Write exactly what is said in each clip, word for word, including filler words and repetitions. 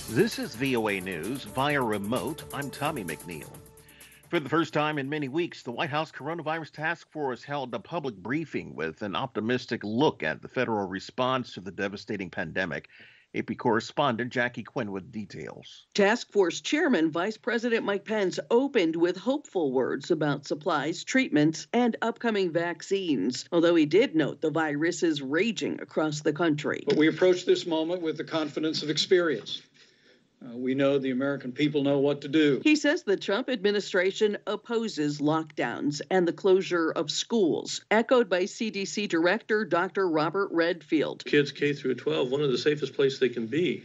This is V O A News via remote. I'm Tommy McNeil. For the first time in many weeks, the White House Coronavirus Task Force held a public briefing with an optimistic look at the federal response to the devastating pandemic. A P correspondent Jackie Quinn with details. Task Force Chairman Vice President Mike Pence opened with hopeful words about supplies, treatments, and upcoming vaccines, although he did note the virus is raging across the country. But we approach this moment with the confidence of experience. Uh, we know the American people know what to do. He says the Trump administration opposes lockdowns and the closure of schools, echoed by C D C Director Doctor Robert Redfield. Kids K through twelve, one of the safest places they can be,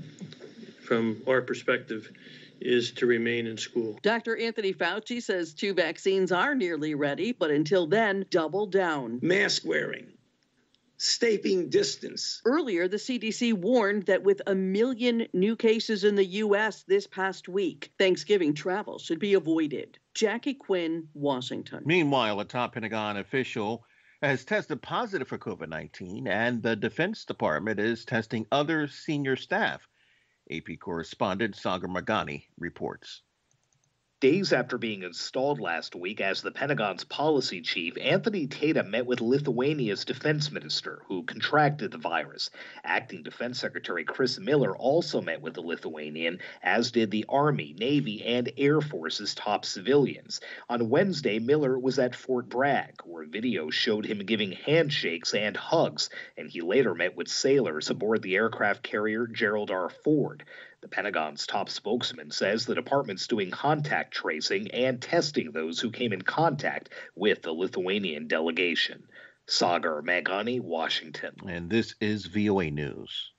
from our perspective, is to remain in school. Doctor Anthony Fauci says two vaccines are nearly ready, but until then, double down. Mask wearing. Staying distance. Earlier, the C D C warned that with a million new cases in the U S this past week, Thanksgiving travel should be avoided. Jackie Quinn, Washington. Meanwhile, a top Pentagon official has tested positive for COVID nineteen, and the Defense Department is testing other senior staff. A P correspondent Sagar Meghani reports. Days after being installed last week as the Pentagon's policy chief, Anthony Tatum met with Lithuania's defense minister, who contracted the virus. Acting Defense Secretary Chris Miller also met with the Lithuanian, as did the Army, Navy, and Air Force's top civilians. On Wednesday, Miller was at Fort Bragg, where video showed him giving handshakes and hugs, and he later met with sailors aboard the aircraft carrier Gerald R. Ford. The Pentagon's top spokesman says the department's doing contact tracing and testing those who came in contact with the Lithuanian delegation. Sagar Meghani, Washington. And this is V O A News.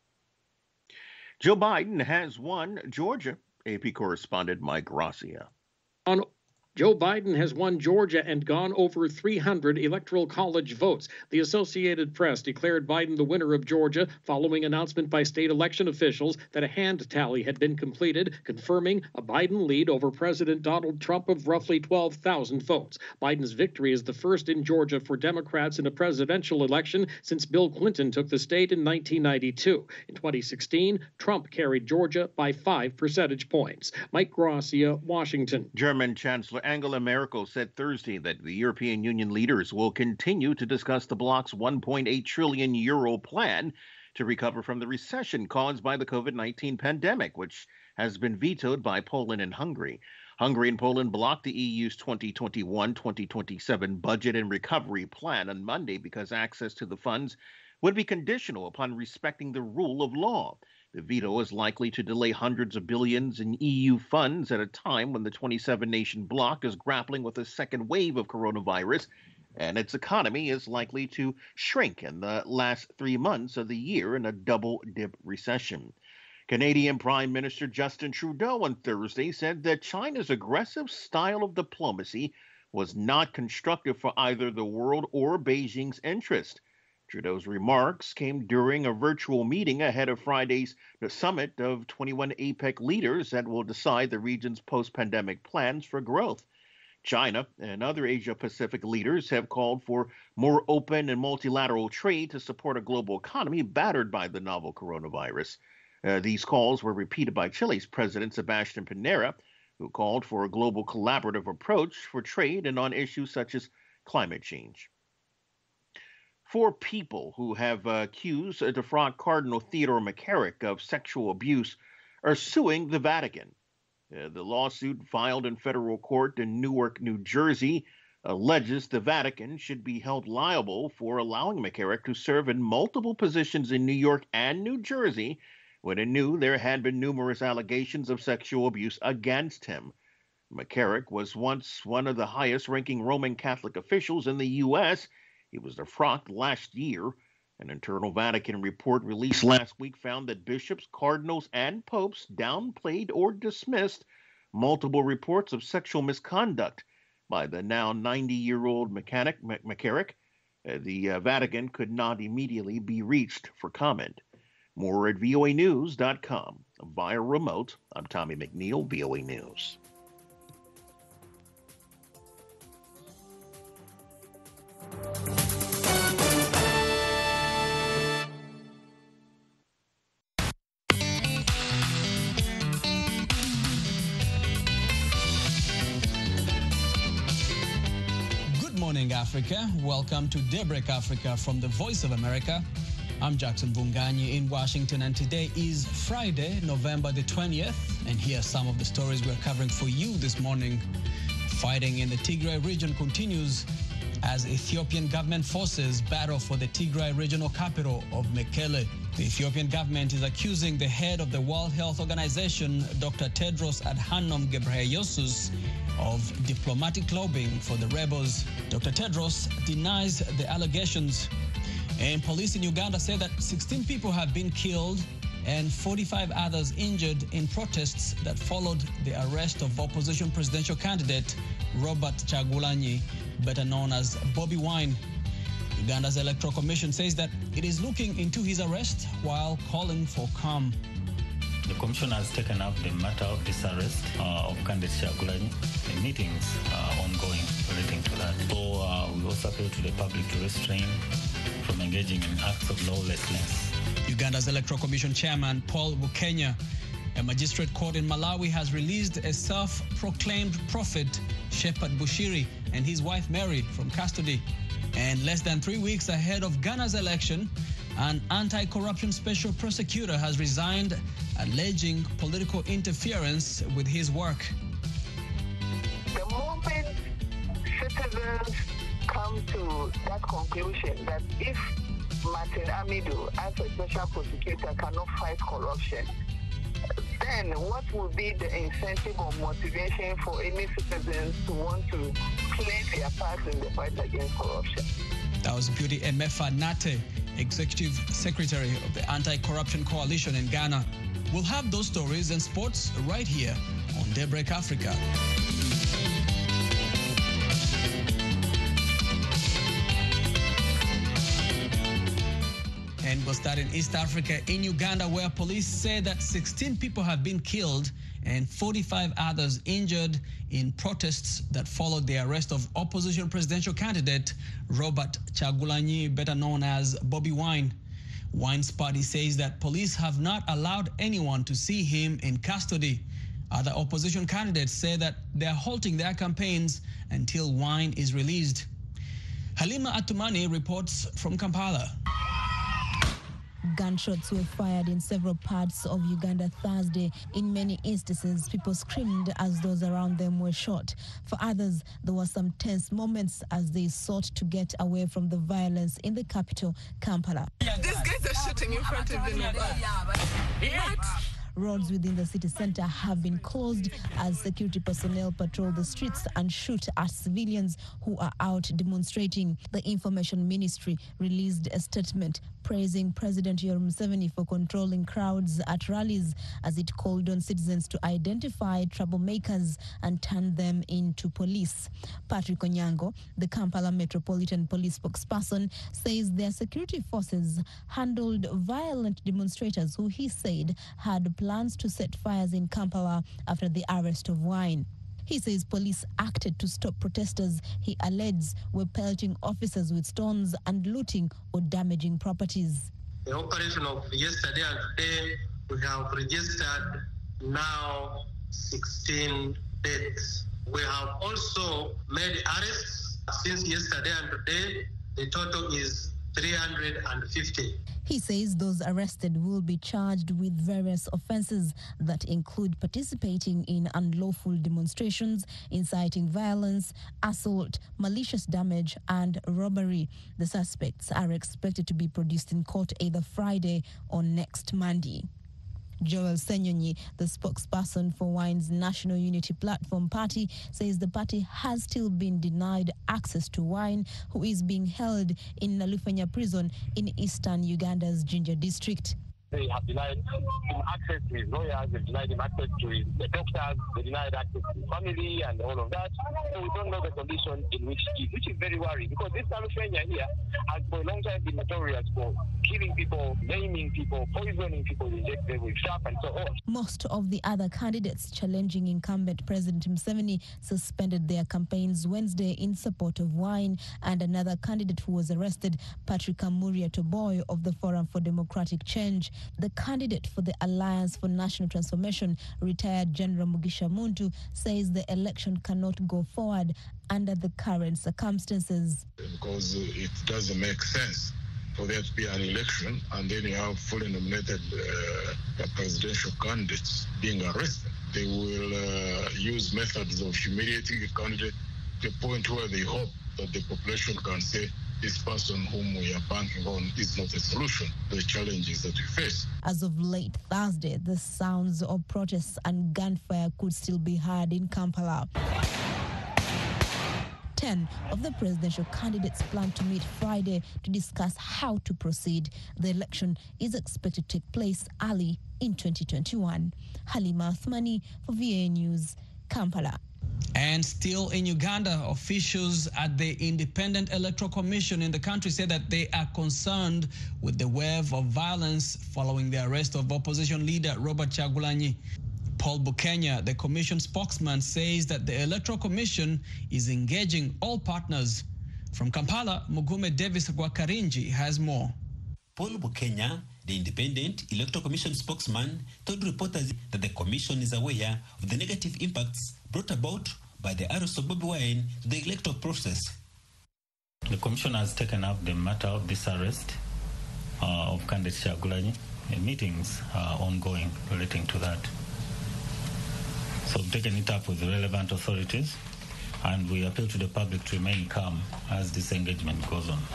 Joe Biden has won Georgia. A P correspondent Mike Gracia. On Joe Biden has won Georgia and gone over three hundred electoral college votes. The Associated Press declared Biden the winner of Georgia following announcement by state election officials that a hand tally had been completed, confirming a Biden lead over President Donald Trump of roughly twelve thousand votes. Biden's victory is the first in Georgia for Democrats in a presidential election since Bill Clinton took the state in nineteen ninety-two. In twenty sixteen, Trump carried Georgia by five percentage points. Mike Gracia, Washington. German Chancellor Angela Merkel said Thursday that the European Union leaders will continue to discuss the bloc's one point eight trillion euro plan to recover from the recession caused by the COVID nineteen pandemic, which has been vetoed by Poland and Hungary. Hungary and Poland blocked the E U's twenty twenty-one twenty twenty-seven budget and recovery plan on Monday because access to the funds would be conditional upon respecting the rule of law. The veto is likely to delay hundreds of billions in E U funds at a time when the twenty-seven nation bloc is grappling with a second wave of coronavirus, and its economy is likely to shrink in the last three months of the year in a double-dip recession. Canadian Prime Minister Justin Trudeau on Thursday said that China's aggressive style of diplomacy was not constructive for either the world or Beijing's interest. Trudeau's remarks came during a virtual meeting ahead of Friday's summit of twenty-one APEC leaders that will decide the region's post-pandemic plans for growth. China and other Asia-Pacific leaders have called for more open and multilateral trade to support a global economy battered by the novel coronavirus. Uh, these calls were repeated by Chile's President Sebastián Piñera, who called for a global collaborative approach for trade and on issues such as climate change. Four people who have uh, accused uh, defraud Cardinal Theodore McCarrick of sexual abuse are suing the Vatican. Uh, the lawsuit filed in federal court in Newark, New Jersey, alleges the Vatican should be held liable for allowing McCarrick to serve in multiple positions in New York and New Jersey when it knew there had been numerous allegations of sexual abuse against him. McCarrick was once one of the highest-ranking Roman Catholic officials in the U S He was defrocked last year. An internal Vatican report released last week found that bishops, cardinals, and popes downplayed or dismissed multiple reports of sexual misconduct by the now ninety-year-old mechanic McCarrick. Uh, the uh, Vatican could not immediately be reached for comment. More at V O A news dot com. Via remote, I'm Tommy McNeil, V O A News. Africa. Welcome to Daybreak Africa from the Voice of America. I'm Jackson Bunganyi in Washington, and today is Friday, November the twentieth. And here are some of the stories we're covering for you this morning. Fighting in the Tigray region continues as Ethiopian government forces battle for the Tigray regional capital of Mekelle. The Ethiopian government is accusing the head of the World Health Organization, Doctor Tedros Adhanom Ghebreyesus, of diplomatic lobbying for the rebels. Doctor Tedros denies the allegations, and police in Uganda say that sixteen people have been killed and forty-five others injured in protests that followed the arrest of opposition presidential candidate Robert Kyagulanyi, better known as Bobi Wine. Uganda's Electoral Commission says that it is looking into his arrest while calling for calm. The Commission has taken up the matter of this arrest uh, of candidate Kyagulanyi. The meetings are ongoing relating to that. So uh, we also appeal to the public to restrain from engaging in acts of lawlessness. Uganda's Electoral Commission Chairman Paul Bukenya, a magistrate court in Malawi, has released a self-proclaimed prophet, Shepherd Bushiri, and his wife Mary from custody. And less than three weeks ahead of Ghana's election, an anti-corruption special prosecutor has resigned, alleging political interference with his work. The moment citizens come to that conclusion that if Martin Amidu, as a special prosecutor, cannot fight corruption, then what will be the incentive or motivation for any citizens to want to play their part in the fight against corruption? That was Beauty Emefa Nate, Executive Secretary of the Anti-Corruption Coalition in Ghana. We'll have those stories and sports right here on Daybreak Africa. And we'll start in East Africa, in Uganda, where police say that sixteen people have been killed and forty-five others injured in protests that followed the arrest of opposition presidential candidate Robert Kyagulanyi, better known as Bobi Wine. Wine's party says that police have not allowed anyone to see him in custody. Other opposition candidates say that they're halting their campaigns until Wine is released. Halima Atumani reports from Kampala. Gunshots were fired in several parts of Uganda Thursday. In many instances, people screamed as those around them were shot. For others, there were some tense moments as they sought to get away from the violence in the capital, Kampala. These guys are shooting in front of me. What? Roads within the city center have been closed as security personnel patrol the streets and shoot at civilians who are out demonstrating. The Information Ministry released a statement praising President Yoweri Museveni for controlling crowds at rallies as it called on citizens to identify troublemakers and turn them into police. Patrick Onyango, the Kampala Metropolitan Police spokesperson, says their security forces handled violent demonstrators who he said had plans to set fires in Kampala after the arrest of Wine. He says police acted to stop protesters he alleges were pelting officers with stones and looting or damaging properties. The operation of yesterday and today, we have registered now sixteen deaths. We have also made arrests since yesterday and today. The total is three hundred fifty. He says those arrested will be charged with various offenses that include participating in unlawful demonstrations, inciting violence, assault, malicious damage, and robbery. The suspects are expected to be produced in court either Friday or next Monday. Joel Senyonyi, the spokesperson for Wine's National Unity Platform party, says the party has still been denied access to Wine, who is being held in Nalufenya prison in eastern Uganda's Jinja district. They have denied him access to his lawyers, they've denied him access to his the doctors, they denied access to his family and all of that. So we don't know the condition in which he is, which is very worrying because this Nalufenya here has for a long time been notorious for killing people, maiming people, poisoning people, injecting them with sharp and so on. Most of the other candidates challenging incumbent President Museveni suspended their campaigns Wednesday in support of Wine, and another candidate who was arrested, Patrick Amuria Toboy of the Forum for Democratic Change, The candidate for the Alliance for National Transformation, retired General Mugisha Muntu, says the election cannot go forward under the current circumstances. Because it doesn't make sense for there to be an election and then you have fully nominated uh, presidential candidates being arrested. They will uh, use methods of humiliating the candidate to the point where they hope that the population can say this person whom we are banking on is not a solution to the challenges that we face. As of late Thursday, the sounds of protests and gunfire could still be heard in Kampala. Ten of the presidential candidates plan to meet Friday to discuss how to proceed. The election is expected to take place early in twenty twenty-one. Halima Athmani for V A News, Kampala. And still in Uganda, officials at the Independent Electoral Commission in the country say that they are concerned with the wave of violence following the arrest of opposition leader Robert Kyagulanyi. Paul Bukenya, the commission spokesman, says that the Electoral Commission is engaging all partners. From Kampala, Mugume Davis Gwakarinji has more. Paul Bukenya, the Independent Electoral Commission spokesman, told reporters that the commission is aware of the negative impacts brought about by the arrest of Bobi Wine to the electoral process. The commission has taken up the matter of this arrest uh, of candidate Kyagulanyi. Meetings are ongoing relating to that. So we've taken it up with the relevant authorities, and we appeal to the public to remain calm as this engagement goes on.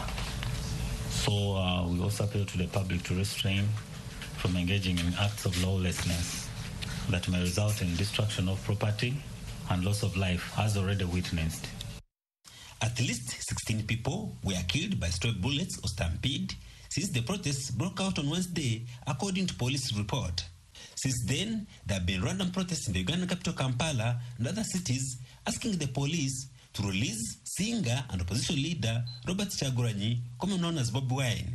So uh, we also appeal to the public to restrain from engaging in acts of lawlessness that may result in destruction of property and loss of life, as already witnessed. At least sixteen people were killed by stray bullets or stampede since the protests broke out on Wednesday, according to police report. Since then, there have been random protests in the Ugandan capital Kampala and other cities asking the police to release singer and opposition leader Robert Kyagulanyi, commonly known as Bobi Wine.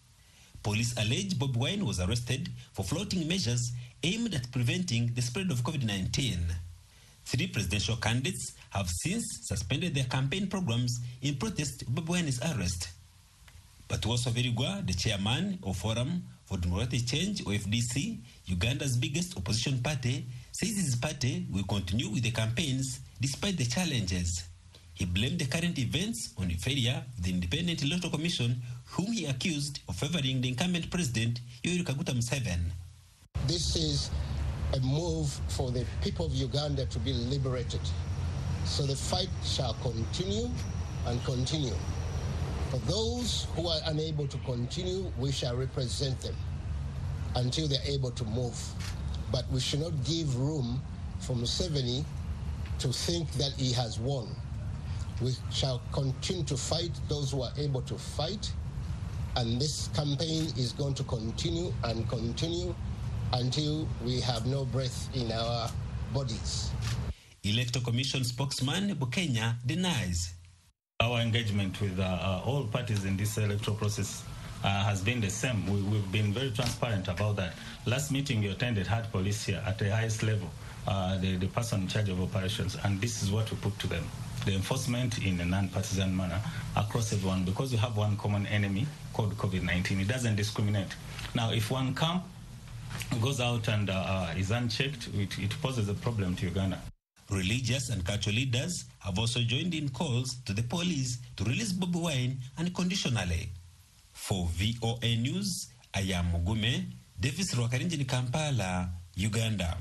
Police allege Bobi Wine was arrested for flouting measures aimed at preventing the spread of COVID nineteen. Three presidential candidates have since suspended their campaign programs in protest of Bobi Wine's arrest. But Tuoso Virigwa, the chairman of Forum for Democratic Change, or F D C, Uganda's biggest opposition party, says his party will continue with the campaigns despite the challenges. He blamed the current events on the failure of the Independent Electoral Commission, whom he accused of favoring the incumbent president, Yoweri Kaguta Museveni. This is a move for the people of Uganda to be liberated. So the fight shall continue and continue. For those who are unable to continue, we shall represent them until they're able to move. But we should not give room for Museveni to think that he has won. We shall continue to fight those who are able to fight, and this campaign is going to continue and continue until we have no breath in our bodies. Electoral Commission spokesman Bukenya denies. Our engagement with uh, uh, all parties in this electoral process uh, has been the same. We, we've been very transparent about that. Last meeting you attended had police here at the highest level, uh, the, the person in charge of operations, and this is what we put to them. The enforcement in a non-partisan manner across everyone, because we have one common enemy called COVID nineteen. It doesn't discriminate. Now, if one camp goes out and uh, uh, is unchecked, it, it poses a problem to Uganda. Religious and cultural leaders have also joined in calls to the police to release Bobi Wine unconditionally. For V O A News, I am Mugume Davis Rwakarinji, Kampala, Uganda.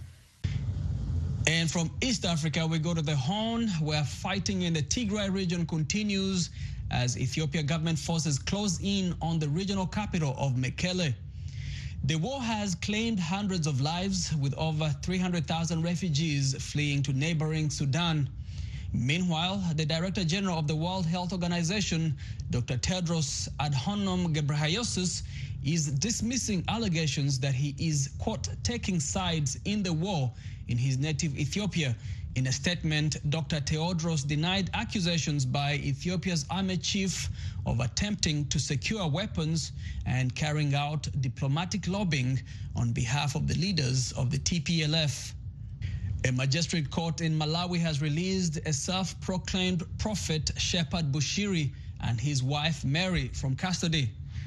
And from East Africa, we go to the Horn, where fighting in the Tigray region continues as Ethiopia government forces close in on the regional capital of Mekele. The war has claimed hundreds of lives, with over three hundred thousand refugees fleeing to neighboring Sudan. Meanwhile, the Director General of the World Health Organization, Doctor Tedros Adhanom Ghebreyesus, is dismissing allegations that he is, quote, taking sides in the war in his native Ethiopia. In a statement, Doctor Tedros denied accusations by Ethiopia's army chief of attempting to secure weapons and carrying out diplomatic lobbying on behalf of the leaders of the T P L F. A magistrate court in Malawi has released a self-proclaimed prophet, Shepherd Bushiri, and his wife Mary from custody.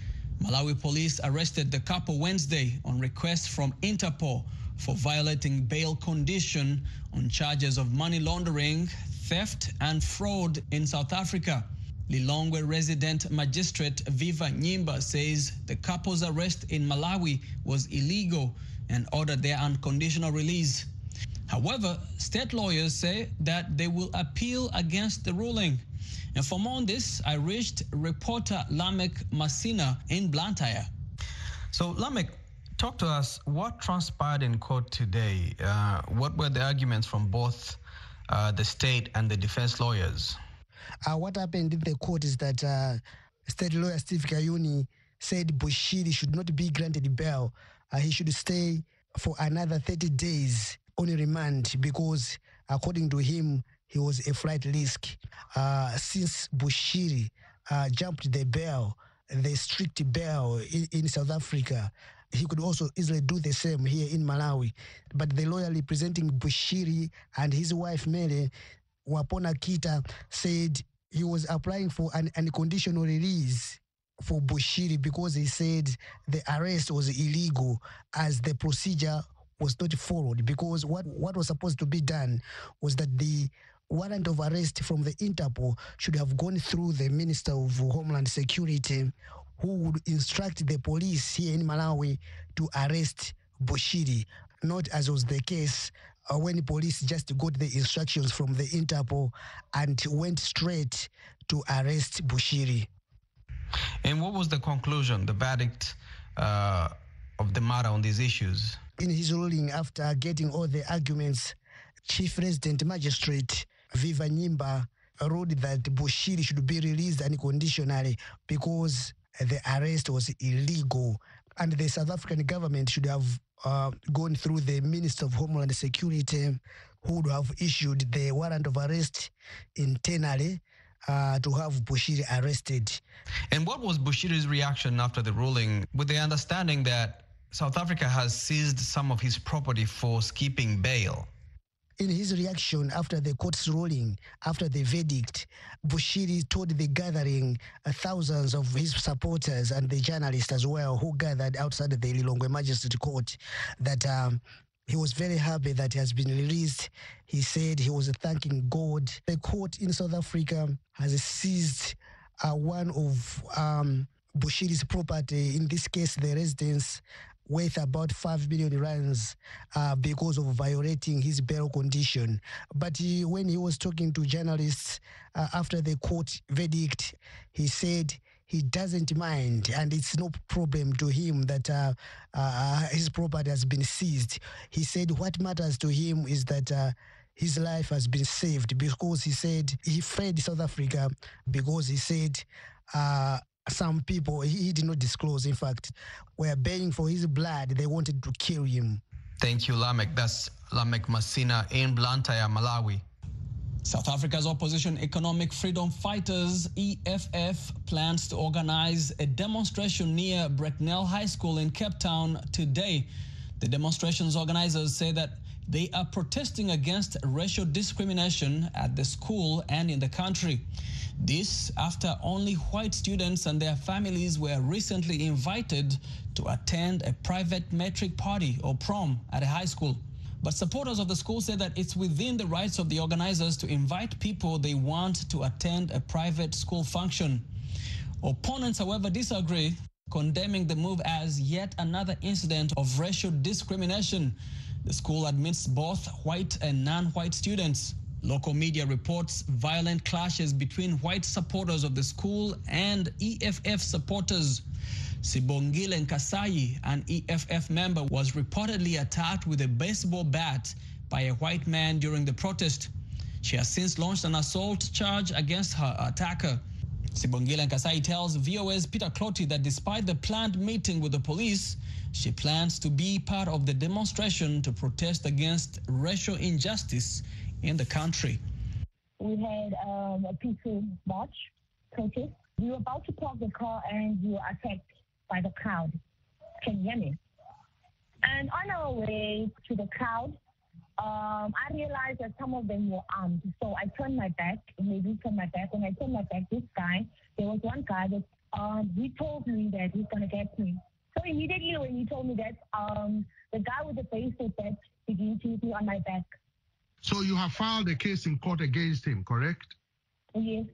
Malawi police arrested the couple Wednesday on request from Interpol for violating bail condition on charges of money laundering, theft, and fraud in South Africa. Lilongwe resident magistrate Viva Nyimba says the couple's arrest in Malawi was illegal and ordered their unconditional release. However, state lawyers say that they will appeal against the ruling. And for more on this, I reached reporter Lamek Masina in Blantyre. So, Lamek, talk to us. What transpired in court today? Uh, what were the arguments from both uh, the state and the defense lawyers? Uh, what happened in the court is that uh, state lawyer Steve Kayuni said Bushiri should not be granted bail. Uh, he should stay for another thirty days on remand because, according to him, he was a flight risk. Uh, since Bushiri uh, jumped the bail, the strict bail in, in South Africa, he could also easily do the same here in Malawi. But the lawyer representing Bushiri and his wife Mary, Wapona Kita, said he was applying for an unconditional release for Bushiri because he said the arrest was illegal as the procedure was not followed, because what, what was supposed to be done was that the warrant of arrest from the Interpol should have gone through the Minister of Homeland Security, who would instruct the police here in Malawi to arrest Bushiri, not as was the case uh, when the police just got the instructions from the Interpol and went straight to arrest Bushiri. And what was the conclusion, the verdict uh, of the matter on these issues? In his ruling, after getting all the arguments, Chief Resident Magistrate Viva Nyimba ruled that Bushiri should be released unconditionally because the arrest was illegal, and the South African government should have uh, gone through the Minister of Homeland Security, who would have issued the warrant of arrest internally uh, to have Bushiri arrested. And what was Bushiri's reaction after the ruling, with the understanding that South Africa has seized some of his property for skipping bail? In his reaction after the court's ruling, after the verdict, Bushiri told the gathering, uh, thousands of his supporters and the journalists as well who gathered outside the Lilongwe Magistrate Court, that um, he was very happy that he has been released. He said he was thanking God. The court in South Africa has seized uh, one of um, Bushiri's property, in this case the residence, worth about five million rands uh, because of violating his bail condition. But he, when he was talking to journalists uh, after the court verdict, he said he doesn't mind and it's no problem to him that uh, uh, his property has been seized. He said what matters to him is that uh, his life has been saved, because he said he fled South Africa because he said uh, some people, he did not disclose, in fact, were baying for his blood. They wanted to kill him. Thank you, Lamek. That's Lamek Masina in Blantyre, Malawi. South Africa's Opposition Economic Freedom Fighters, E F F, plans to organize a demonstration near Bracknell High School in Cape Town today. The demonstration's organizers say that they are protesting against racial discrimination at the school and in the country. This after only white students and their families were recently invited to attend a private matric party or prom at a high school. But supporters of the school say that it's within the rights of the organizers to invite people they want to attend a private school function. Opponents, however, disagree, condemning the move as yet another incident of racial discrimination. The school admits both white and non-white students. Local media reports violent clashes between white supporters of the school and E F F supporters. Sibongile Nkasai, an E F F member, was reportedly attacked with a baseball bat by a white man during the protest. She has since launched an assault charge against her attacker. Sibongile Nkasai tells V O A's Peter Clotty that despite the planned meeting with the police, she plans to be part of the demonstration to protest against racial injustice in the country. We had um, a peaceful march, protest. We were about to park the car and we were attacked by the crowd. Can you hear me? And on our way to the crowd, um, I realized that some of them were armed. So I turned my back, maybe turned my back. When I turned my back, this guy, there was one guy that um, he told me that he's going to get me. So immediately when he told me that, um, the guy with the baseball bat began to hit me on my back. So you have filed a case in court against him, correct? Yes.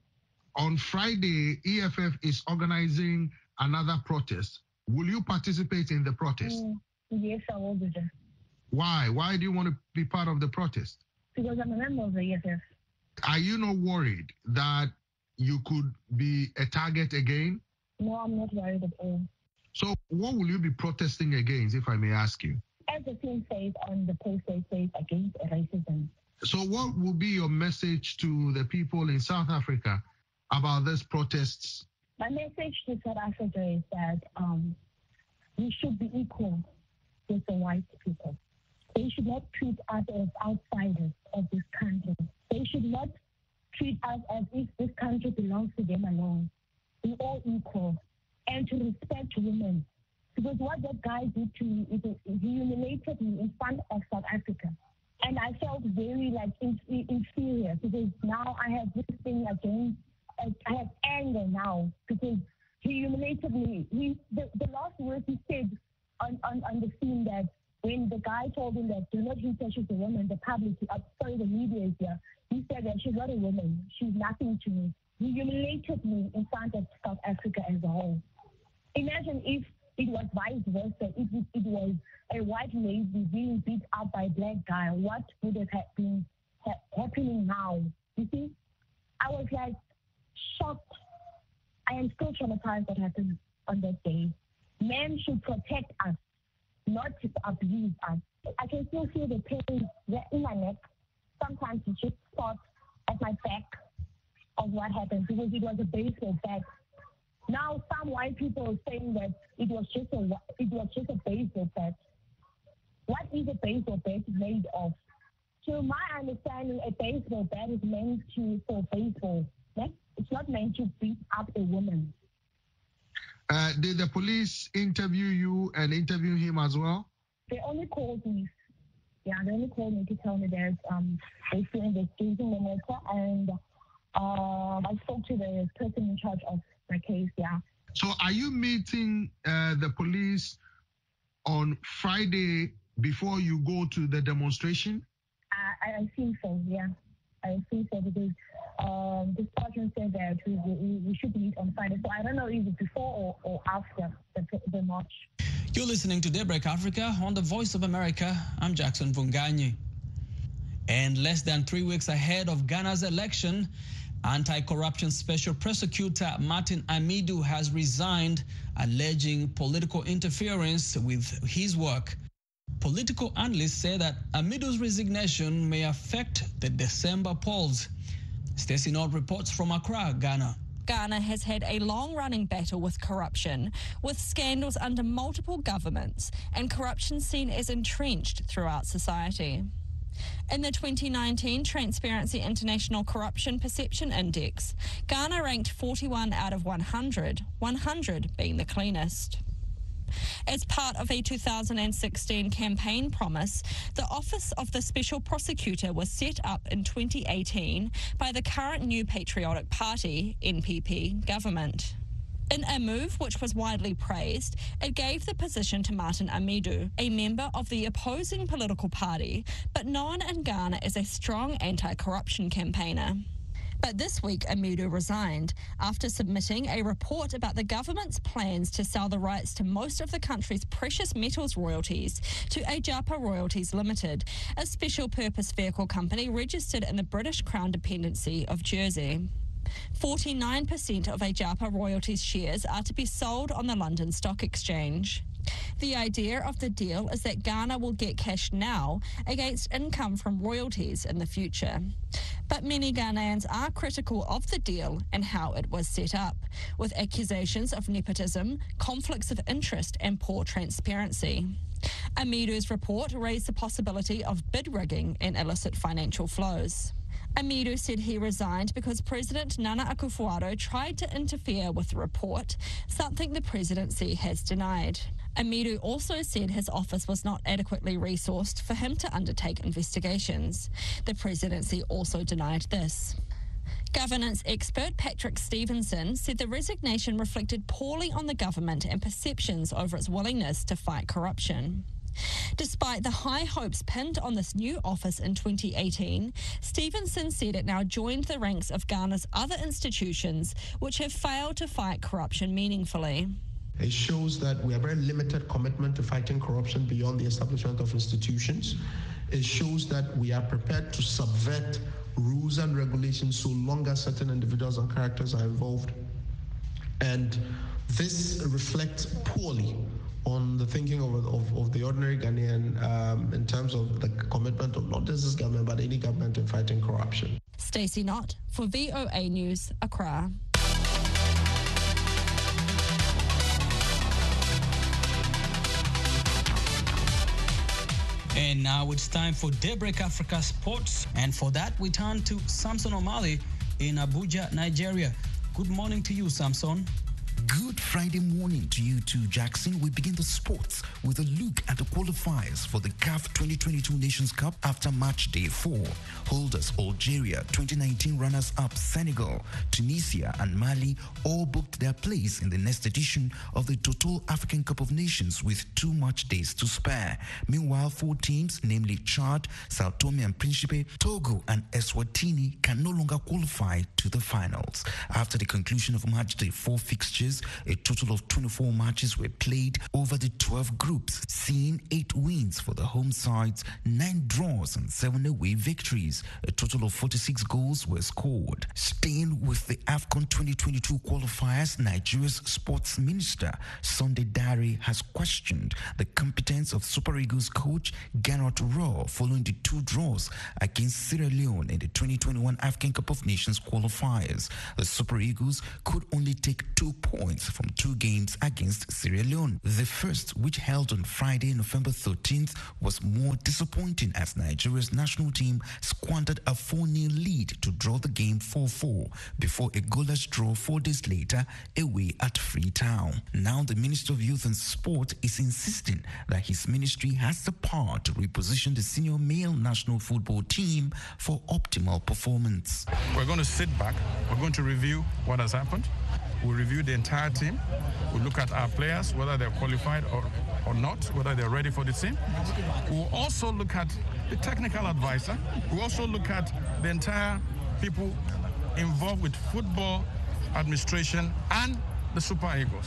On Friday, E F F is organizing another protest. Will you participate in the protest? Mm, yes, I will do that. Why? Why do you want to be part of the protest? Because I'm a member of the E F F. Are you not worried that you could be a target again? No, I'm not worried at all. So what will you be protesting against, if I may ask you? As the team says on the post, they say against racism. So what will be your message to the people in South Africa about these protests? My message to South Africa is that um, we should be equal with the white people. They should not treat us as outsiders of this country. They should not treat us as if this country belongs to them alone. We're all equal. And to respect women. Because what that guy did to me is he humiliated me in front of South Africa. And I felt very like in, inferior because now I have this thing against, I have anger now because he humiliated me. He, the, the last words he said on, on, on the scene that when the guy told him that do not hit her, she's a woman, the public, uh, sorry, the media is here, he said that she's not a woman, she's nothing to me. He humiliated me in front of South Africa as a whole. Imagine if it was vice versa, if it, it was a white lady being beat up by a black guy, what would have been ha- happening now? You see, I was like shocked. I am still traumatized what happened on that day. Men should protect us, not to abuse us. I can still feel the pain in my neck. Sometimes it just starts at my back of what happened because it was a baseball bat. Now some white people are saying that it was just a it was just a baseball bat. What is a baseball bat made of? To my understanding, a baseball bat is meant to for baseball. It's not meant to beat up a woman. Uh, did the police interview you and interview him as well? They only called me. Yeah, they only called me to tell me that um, they're still investigating the matter, and um, I spoke to the person in charge of my case. Yeah. So, are you meeting uh, the police on Friday before you go to the demonstration? I, I think so. Yeah, I think so because um, the sergeant said that we, we, we should meet on Friday. So I don't know if it's before or, or after the, the march. You're listening to Daybreak Africa on the Voice of America. I'm Jackson Vunganyi. And less than three weeks ahead of Ghana's election, anti-corruption special prosecutor Martin Amidu has resigned, alleging political interference with his work. Political analysts say that Amidu's resignation may affect the December polls. Stacey Nord reports from Accra, Ghana. Ghana has had a long-running battle with corruption, with scandals under multiple governments and corruption seen as entrenched throughout society. In the twenty nineteen Transparency International Corruption Perception Index, Ghana ranked forty-one out of one hundred, one hundred being the cleanest. As part of a two thousand sixteen campaign promise, the Office of the Special Prosecutor was set up in twenty eighteen by the current New Patriotic Party, N P P, government. In a move which was widely praised, it gave the position to Martin Amidu, a member of the opposing political party, but known in Ghana as a strong anti-corruption campaigner. But this week, Amidu resigned after submitting a report about the government's plans to sell the rights to most of the country's precious metals royalties to Ajapa Royalties Limited, a special purpose vehicle company registered in the British Crown dependency of Jersey. forty-nine percent of Ajapa Royalties shares are to be sold on the London Stock Exchange. The idea of the deal is that Ghana will get cash now against income from royalties in the future. But many Ghanaians are critical of the deal and how it was set up, with accusations of nepotism, conflicts of interest and poor transparency. Amidu's report raised the possibility of bid rigging and illicit financial flows. Amidu said he resigned because President Nana Akufo-Addo tried to interfere with the report, something the presidency has denied. Amidu also said his office was not adequately resourced for him to undertake investigations. The presidency also denied this. Governance expert Patrick Stevenson said the resignation reflected poorly on the government and perceptions over its willingness to fight corruption. Despite the high hopes pinned on this new office in twenty eighteen, Stevenson said it now joined the ranks of Ghana's other institutions which have failed to fight corruption meaningfully. It shows that we have very limited commitment to fighting corruption beyond the establishment of institutions. It shows that we are prepared to subvert rules and regulations so long as certain individuals and characters are involved. And this reflects poorly on the thinking of, of, of the ordinary Ghanaian um, in terms of the commitment of not just this government, but any government in fighting corruption. Stacey Knott for V O A News, Accra. And now it's time for Daybreak Africa Sports. And for that, we turn to Samson O'Malley in Abuja, Nigeria. Good morning to you, Samson. Good Friday morning to you too, Jackson. We begin the sports with a look at the qualifiers for the C A F twenty twenty-two Nations Cup after match day four. Holders Algeria, twenty nineteen runners-up Senegal, Tunisia and Mali all booked their place in the next edition of the Total African Cup of Nations with two match days to spare. Meanwhile, four teams, namely Chad, Sao Tome and Principe, Togo and Eswatini, can no longer qualify to the finals. After the conclusion of match day four fixtures, a total of twenty-four matches were played over the twelve groups, seeing eight wins for the home sides, nine draws and seven away victories. A total of forty-six goals were scored. Staying with the AFCON twenty twenty-two qualifiers, Nigeria's sports minister, Sunday Dare, has questioned the competence of Super Eagles coach Gernot Rohr following the two draws against Sierra Leone in the twenty twenty-one African Cup of Nations qualifiers. The Super Eagles could only take two points from two games against Sierra Leone. The first, which held on Friday, November thirteenth, was more disappointing as Nigeria's national team squandered a four nil lead to draw the game four four before a goalless draw four days later away at Freetown. Now the Minister of Youth and Sport is insisting that his ministry has the power to reposition the senior male national football team for optimal performance. We're going to sit back, we're going to review what has happened. We'll review the entire team. We'll look at our players, whether they're qualified or, or not, whether they're ready for the team. We'll also look at the technical advisor. We'll also look at the entire people involved with football administration and the Super Eagles.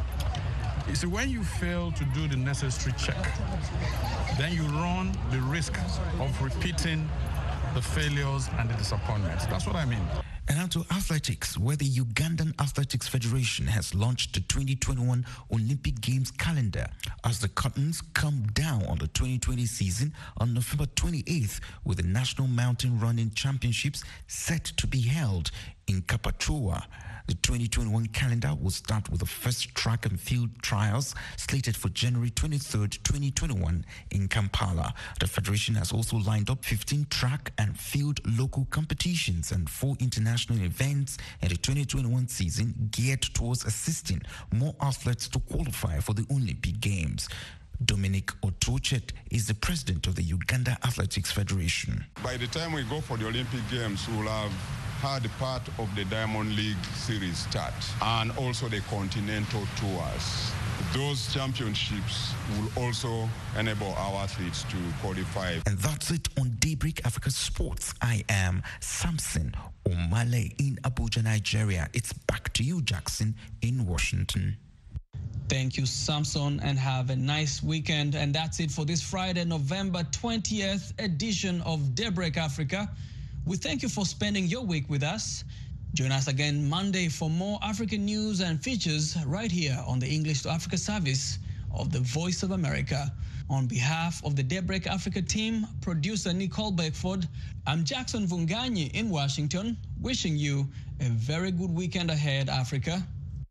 You see, when you fail to do the necessary check, then you run the risk of repeating the failures and the disappointments. That's what I mean. And now to athletics, where the Ugandan Athletics Federation has launched the twenty twenty-one Olympic Games calendar as the curtains come down on the twenty twenty season on November twenty-eighth, with the National Mountain Running Championships set to be held in Kapachua. The twenty twenty-one calendar will start with the first track and field trials slated for January twenty-third, twenty twenty-one in Kampala. The Federation has also lined up fifteen track and field local competitions and four international events in the twenty twenty-one season geared towards assisting more athletes to qualify for the Olympic Games. Dominic Otochet is the president of the Uganda Athletics Federation. By the time we go for the Olympic Games, we'll have had part of the Diamond League series start and also the continental tours. Those championships will also enable our athletes to qualify. And that's it on Daybreak Africa Sports. I am Samson O'Malley in Abuja, Nigeria. It's back to you, Jackson, in Washington. Thank you, Samson, and have a nice weekend. And that's it for this Friday, November twentieth edition of Daybreak Africa. We thank you for spending your week with us. Join us again Monday for more African news and features right here on the English to Africa service of the Voice of America. On behalf of the Daybreak Africa team, producer Nicole Beckford, I'm Jackson Vunganyi in Washington, wishing you a very good weekend ahead, Africa.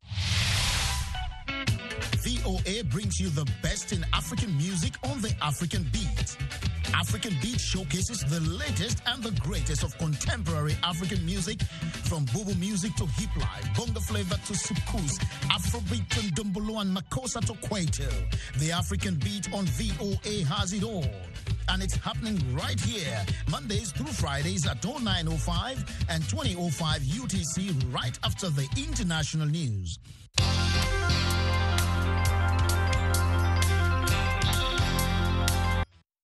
V O A brings you the best in African music on the African Beat. African Beat showcases the latest and the greatest of contemporary African music, from Bobo music to hip life, bongo flavor to soukous, Afrobeat and Dumbolo and Makossa to Kwaito. The African Beat on V O A has it all. and it's happening right here, Mondays through Fridays at oh nine oh five and twenty oh five U T C, right after the international news.